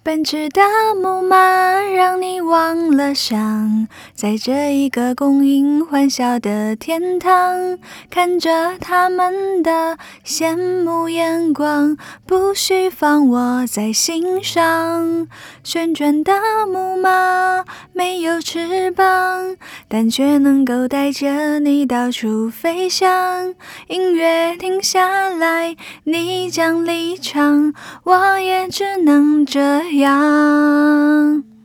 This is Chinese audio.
奔驰的木马让你忘了想，在这一个供应欢笑的天堂，看着他们的羡慕眼光，不需放我在心上。旋转的木马没有翅膀，但却能够带着你到处飞翔。音乐停下来，你将离场，我也只能这样。